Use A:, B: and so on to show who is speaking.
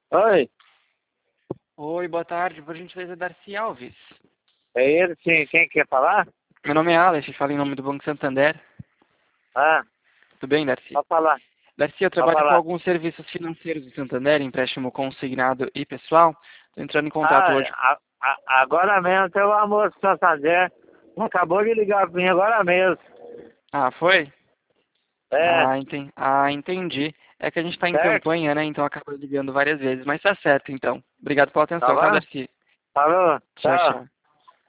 A: Oi,
B: Oi, boa tarde. Por gentileza, Darcy Alves.
A: é ele sim. Quem quer falar?
B: Meu nome é Alex, falo em nome do Banco Santander.
A: Ah,
B: Tudo bem, Darcy?
A: pode falar,
B: Darcy, eu
A: pode
B: trabalho com
A: falar.
B: alguns serviços financeiros do Santander, empréstimo consignado e pessoal. Estou entrando em contato
A: Ah,
B: hoje.
A: agora mesmo tem uma moça do Santander. Acabou de ligar pra mim agora mesmo.
B: Ah, foi?
A: É,
B: Entendi. É que a gente está em
A: certo?
B: campanha, né? Então acaba ligando várias vezes. Mas tá certo, então. Obrigado pela
A: Tá
B: atenção, tá,
A: bom?
B: Darcy?
A: Falou,
B: Tchau,
A: tchau.
B: tchau.